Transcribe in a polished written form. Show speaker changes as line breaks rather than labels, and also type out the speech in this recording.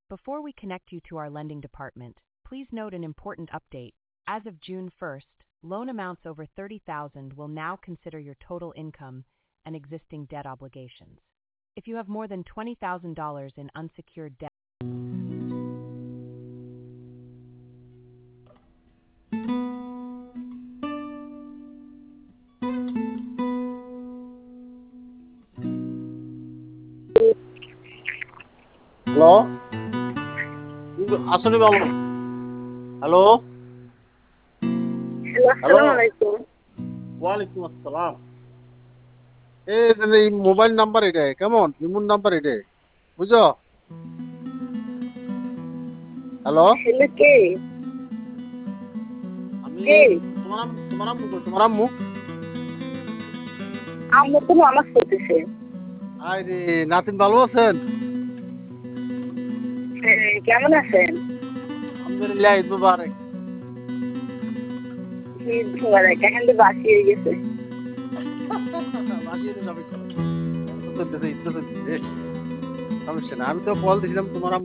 Before we connect you to our lending department, please note an important update. As of June 1st, loan amounts over $30,000 will now consider your total income and existing debt obligations. If you have more than $20,000 in unsecured debt,
hello, আসলে বাবু। Hello
hello,
hello,
আসসালামু আলাইকুম।
ওয়ালাইকুম আসসালাম। এই mobile number এটা কেমন ইমুন number এটা বুঝো? হ্যালো,
হ্যালো, কে?
আমি
কে?
তোমার আম্মু
আম্মু তো নামাজ পড়তেছে।
আরে নাতিন ভালো আছেন?
হ্যাঁ, কেমন আছেন?
আলহামদুলিল্লাহ, ঈদ মুবারক।
ঈদ মুবারক। এখন তো বাসি হয়ে গেছে।
বাসি তো সবাই করে। ঈদ তো চলতেছে, সমস্যা না। আমি তো কল দিছিলাম তোমার